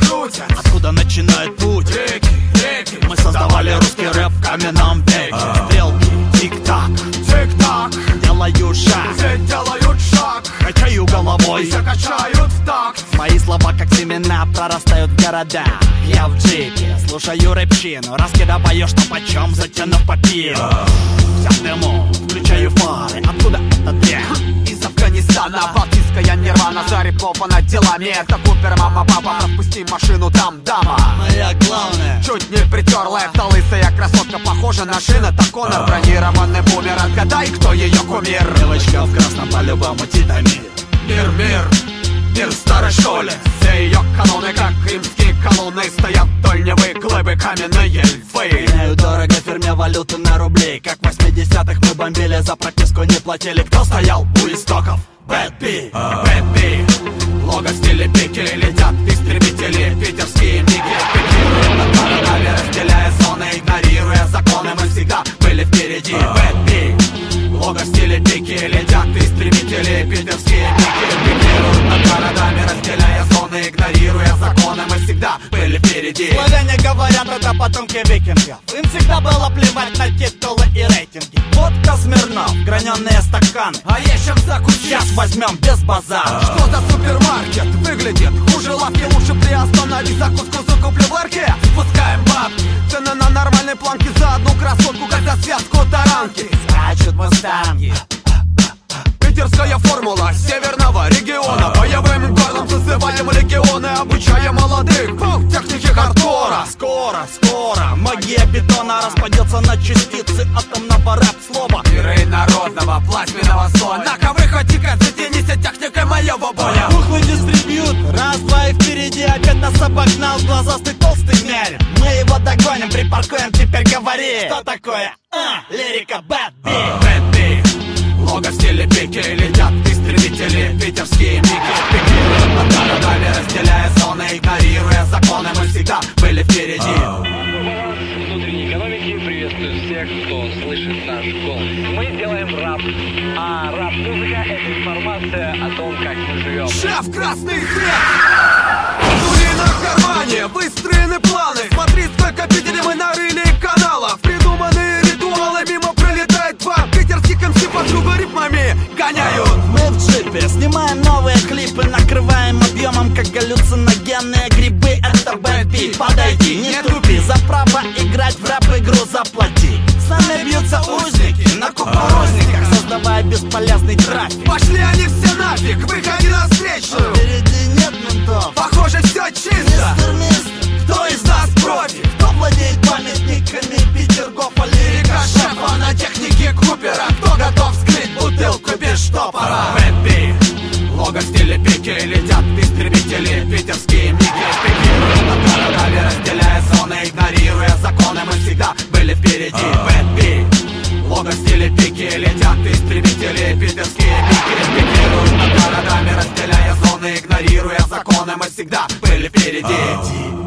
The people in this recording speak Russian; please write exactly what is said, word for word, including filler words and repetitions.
крутят. Откуда начинает путь? Реки, реки. Мы создавали русский рэп в каменном веке. Стрелки, тик-так, тик-так, делаю шаг, все делают шаг, качаю головой, все качают в такт. Мои слова как семена прорастают в города. Я в джипе, слушаю рэпчину, раскидываю что почем, затянув папиру. Вся в дыму, включаю фары. Откуда это две? Из Афганистана, балтийская нирвана, зареплована делами. Это Купер, мама, папа, пропусти машину, там дама. Моя главная чуть не притерла, это лысая красотка, похожа на шин. Это Конор, бронированный бумер. Отгадай, кто ее кумир. Девочка в красном по-любому титами. Мир, мир, мир в старой школе. Все ее каноны, как римские колонны, стоят вдоль Невы глыбы каменные львы. Меняю дорого фирме валюты на рубли. Как в восьмидесятых мы бомбили, за прописку не платили. Кто стоял у истоков? Бэд Би, Бэд Би. Лого в стиле пики, летят истребители. Питерские миги пикируют над городами, разделяя зоны, игнорируя законы. Мы всегда были впереди. Бэд Би. Лого в стиле пики, летят истребители. Питерские миги пикируют над городами, разделяя зоны, игнорируя законы. Мы всегда были впереди. Славяне говорят, это потомки викингов. Им всегда было плевать на титулы и рейтинги. Водка Смирнов, граненые стаканы. А есть чем закусить. Сейчас возьмем без базара. Что за супермаркет? Выглядит хуже лавки. Лучше приостанови закуску, закуплю в ларьке. Спускаем бабки, цены на нормальной планке. За одну красотку, как за связку таранки. Скачут мустанги. Питерская формула северного региона. Боевым горлом созываем легионы, обучая молодых по технике хардкора. Скоро, скоро магия бетона распадется на частицы атомного рэп-слова. Миры народного плазменного слоя. На ковры хотика, затянись техникой моего боя. Пухлый дистрибьют, раз, два и впереди. Опять нас обогнал глазастый толстый мерин. Мы его догоним, припаркуем, теперь говори. Что такое? А, лирика Бэд Би. Бэд Би. Лого в стиле пики, летят истребители. Питерские миги пикируют над городами, разделяя зоны, игнорируя законы. Мы всегда были впереди. Внутренней экономики приветствую всех, кто слышит наш голос. Мы делаем рэп, а рэп-музыка — это информация о том, как мы живем. Шеф, красный свет! Дури на кармане, выстроены планы. Смотри, сколько Питере мы нарыли каналов. Придуманные ритуалы, мимо пролетает два питерских эм си по кругу ритмами гоняют. Мы в джипе снимаем новые клипы, накрываем объемом, как галлюциногенные грибы. Это Бэд Би. Подойди, не тупи, за право играть в рэп-игру заплати. С нами бьются узники на кукурузниках, создавая бесполезный трафик. Пошли они все нафиг, выходи на встречную. Впереди нет ментов, Похоже, все чисто. мистер, мистер. Кто из нас против? Кто владеет памятниками Петергофа, лирика Шефа на технике Купера. Кто готов вскрыть бутылку без штопора? Бэд Би. Лого в стиле пики, летят истребители. Питерские миги пикируют над городами, разделяя зоны, игнорируя законы. Мы всегда были впереди. Бэд Би. Лого в стиле пики, летят истребители. Питерские миги пикируют над городами, разделяя зоны, игнорируя законы. Мы всегда были впереди.